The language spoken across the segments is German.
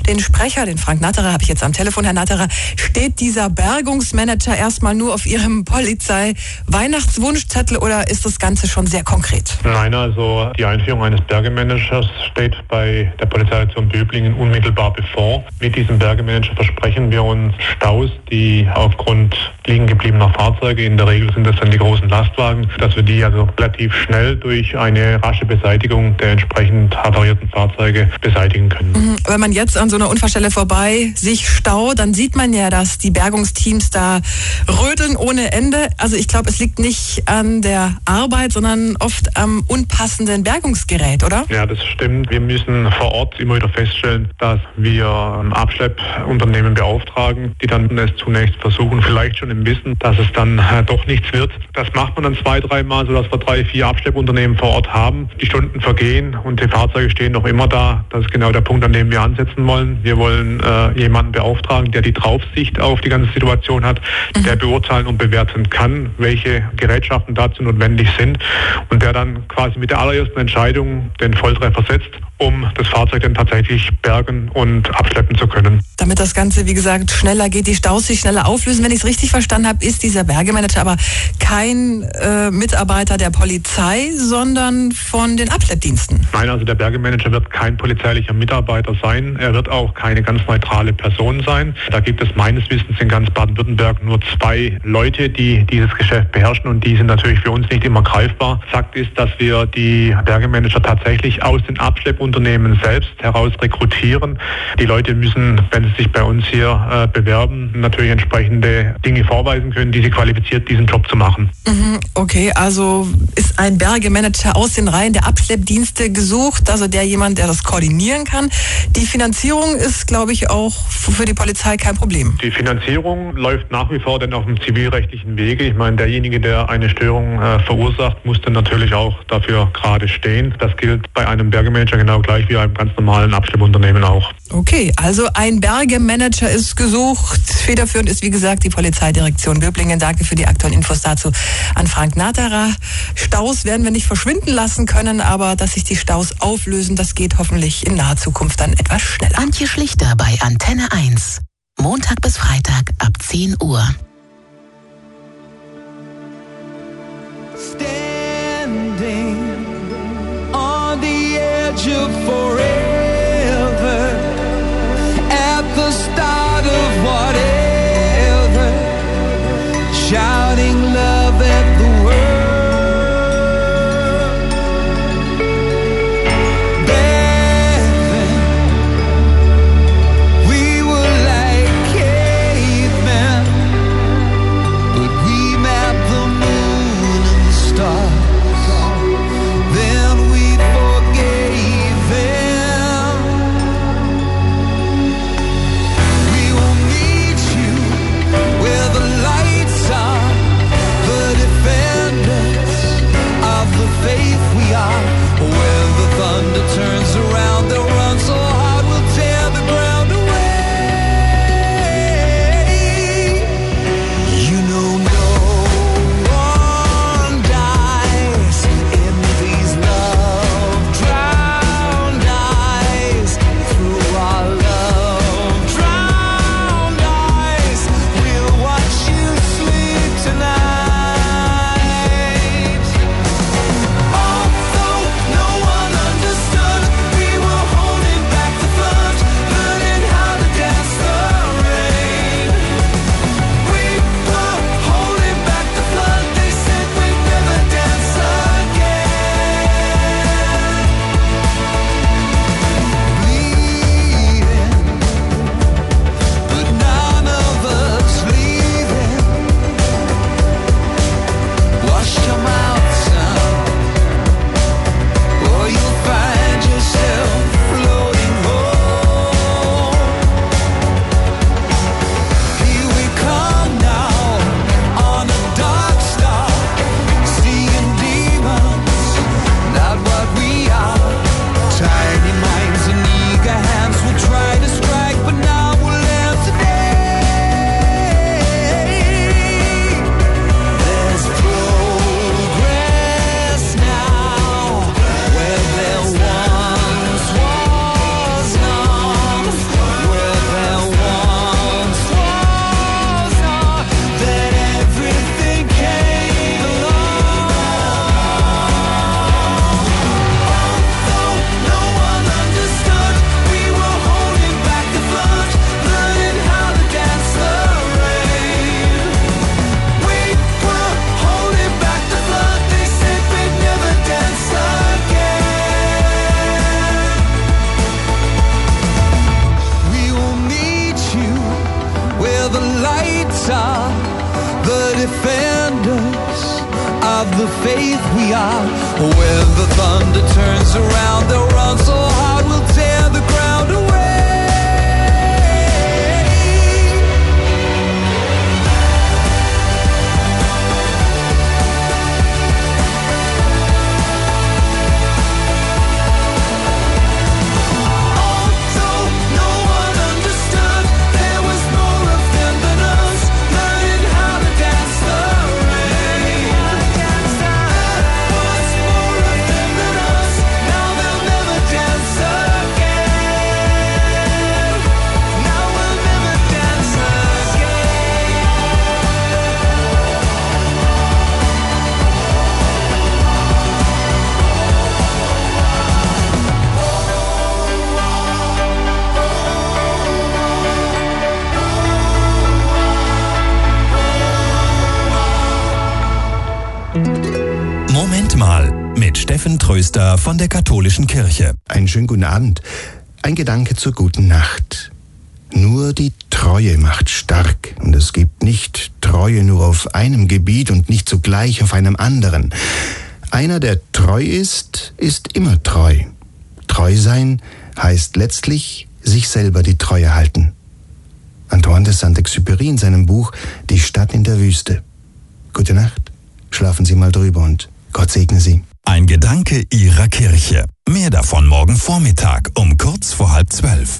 Den Sprecher, den Frank Natterer, habe ich jetzt am Telefon. Herr Natterer, steht dieser Bergungsmanager erstmal nur auf Ihrem Polizei-Weihnachtswunschzettel oder ist das Ganze schon sehr konkret? Nein, also die Einführung eines Bergemanagers steht bei der Polizeidirektion Böblingen unmittelbar bevor. Mit diesem Bergemanager versprechen wir uns Staus, die aufgrund liegen gebliebener Fahrzeuge, in der Regel sind das dann die großen Lastwagen, dass wir die also relativ schnell durch eine rasche Beseitigung der entsprechend havarierten Fahrzeuge beseitigen können. Wenn man jetzt an so einer Unfallstelle vorbei sich staut, dann sieht man ja, dass die Bergungsteams da rödeln ohne Ende. Also ich glaube, es liegt nicht an der Arbeit, sondern oft am unpassenden Bergungsgerät, oder? Ja, das stimmt. Wir müssen vor Ort immer wieder feststellen, dass wir Abschleppunternehmen beauftragen, die dann es zunächst versuchen, vielleicht schon im Wissen, dass es dann doch nichts wird. Das macht man dann 2-3 Mal, sodass wir 3-4 Abschleppunternehmen vor Ort haben. Die Stunden vergehen und die Fahrzeuge stehen noch immer da. Das ist genau der Punkt, an dem wir ansetzen wollen. Wir wollen jemanden beauftragen, der die Draufsicht auf die ganze Situation hat, der beurteilen und bewerten kann, welche Gerätschaften dazu notwendig sind und der dann quasi mit der allerersten Entscheidung den Volltreffer setzt, um das Fahrzeug dann tatsächlich bergen und abschleppen zu können. Damit das Ganze, wie gesagt, schneller geht, die Staus sich schneller auflösen. Wenn ich es richtig verstanden habe, ist dieser Bergemanager aber kein Mitarbeiter der Polizei, sondern von den Abschleppdiensten. Nein, also der Bergemanager wird kein polizeilicher Mitarbeiter sein. Er wird auch keine ganz neutrale Person sein. Da gibt es meines Wissens in ganz Baden-Württemberg nur 2 Leute, die dieses Geschäft beherrschen und die sind natürlich für uns nicht immer greifbar. Fakt ist, dass wir die Bergemanager tatsächlich aus den Abschleppunternehmen selbst heraus rekrutieren. Die Leute müssen, wenn sie sich bei uns hier bewerben, natürlich entsprechende Dinge vorweisen können, die sie qualifiziert, diesen Job zu machen. Okay, also ist ein Bergemanager aus den Reihen der Abschleppdienste gesucht, also jemand, der das koordinieren kann. Die Finanzierung ist, glaube ich, auch für die Polizei kein Problem. Die Finanzierung läuft nach wie vor dann auf dem zivilrechtlichen Wege. Ich meine, derjenige, der eine Störung verursacht, muss dann natürlich auch dafür gerade stehen. Das gilt bei einem Bergemanager genau gleich wie einem ganz normalen Abschleppunternehmen auch. Okay, also ein Bergemanager ist gesucht. Federführend ist, wie gesagt, die Polizeidirektion Böblingen. Danke für die aktuellen Infos dazu an Frank Natterer. Staus werden wir nicht verschwinden lassen können, aber dass sich die Staus auflösen, das geht hoffentlich in naher Zukunft dann etwas schneller. Antje Schlichter bei Antenne 1. Montag bis Freitag ab 10 Uhr. Standing on the edge of forever, at the start of whatever, shouting love at the world. Back we were like cavemen, but we mapped the moon and the stars. Then we forgave them. the faith we are. When the thunder turns around, they'll run so hard we'll tear the ground away. Moment mal mit Steffen Tröster von der Katholischen Kirche. Einen schönen guten Abend. Ein Gedanke zur guten Nacht. Nur die Treue macht stark. Und es gibt nicht Treue nur auf einem Gebiet und nicht zugleich auf einem anderen. Einer, der treu ist, ist immer treu. Treu sein heißt letztlich sich selber die Treue halten. Antoine de Saint-Exupéry in seinem Buch Die Stadt in der Wüste. Gute Nacht. Schlafen Sie mal drüber und Gott segne Sie. Ein Gedanke Ihrer Kirche. Mehr davon morgen Vormittag um kurz vor 11:30.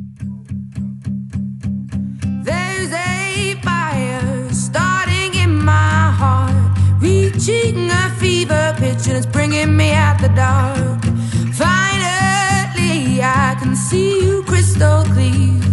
There's a fire starting in my heart, reaching a fever pitch and it's bringing me out the dark. Finally I can see you crystal clear.